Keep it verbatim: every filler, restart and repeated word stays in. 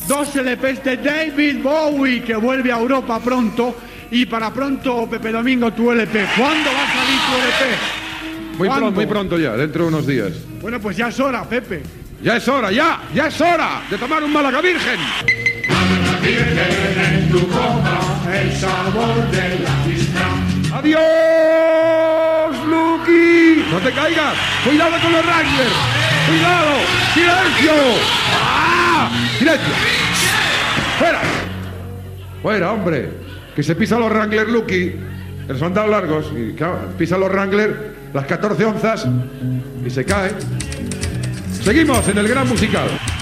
dos L Pes de David Bowie, que vuelve a Europa pronto. Y para pronto, Pepe Domingo, tu L P. ¿Cuándo va a salir tu L P? Muy pronto, muy pronto ya, dentro de unos días. Bueno, pues ya es hora, Pepe. Ya es hora, ya, ya es hora de tomar un Málaga Virgen. Málaga Virgen en tu copa, el sabor de la isla. ¡Adiós, Luqui! ¡No te caigas! ¡Cuidado con los Wranglers! ¡Cuidado! ¡Silencio! ¡Ah! ¡Silencio! ¡Fuera! ¡Fuera, hombre! Que se pisa los Wranglers, Luqui. Que son tan largos. Y claro, pisa los Wranglers, las catorce onzas, y se cae. Seguimos en el Gran Musical.